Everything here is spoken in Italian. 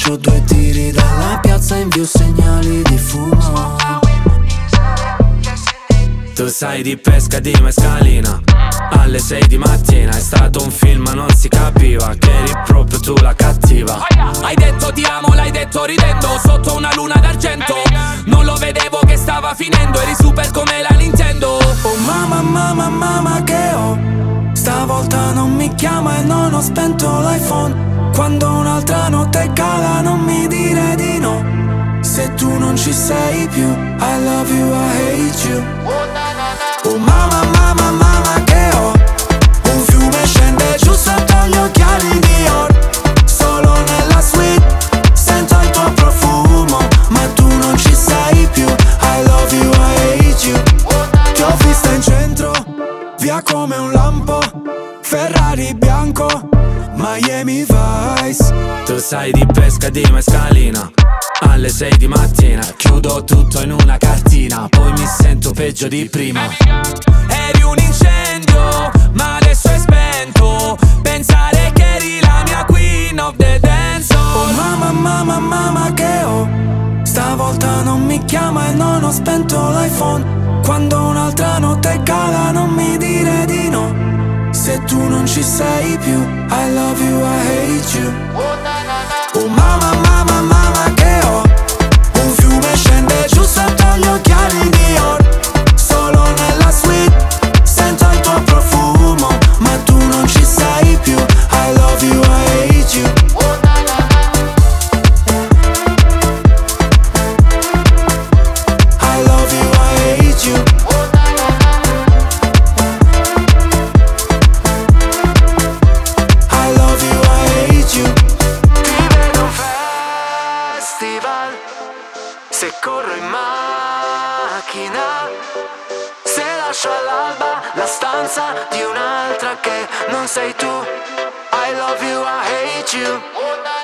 faccio 2 tiri dalla piazza, invio segnali di fumo. Tu sai di pesca di mescalina alle 6 di mattina. È stato un film ma non si capiva che eri proprio tu la cattiva. Hai detto ti amo, l'hai detto ridendo sotto una luna d'argento. Non lo vedevo che stava finendo, eri super come la Nintendo. Oh mamma, mamma, mamma che ho, stavolta non mi chiama e non ho spento l'iPhone. Quando un'altra notte cala non mi dire di no. Se tu non ci sei più, I love you, I hate you. Oh mamma, mamma, mamma che ho, un fiume scende giù sotto gli occhiali di oro. Solo nella suite sento il tuo profumo, ma tu non ci sei più, I love you, I hate you. Ti ho vista in centro, via come un lampo, Ferrari bianco, Miami Vice. Tu sai di pesca di mescalina alle 6 di mattina. Chiudo tutto in una cartina, poi mi sento peggio di prima. Eri un incendio, ma adesso è spento. Pensare che eri la mia queen of the dance hall. Oh mamma, mamma, mamma che ho, stavolta non mi chiama e non ho spento l'iPhone. Quando un'altra notte cala non mi dire di no. Se tu non ci sei più, I love you, I hate you. Oh mamma, mamma, mamma che ho, un fiume scende giù sotto gli occhiali di oro. Solo nella suite sento il tuo profumo, ma tu non ci sei più, I love you, I hate you. I love you, I hate you. I love you, I hate you. Ti vedo un festival, se corro in macchina, se lascio all'alba la stanza di un'altra che non sei tu. I love you, I hate you.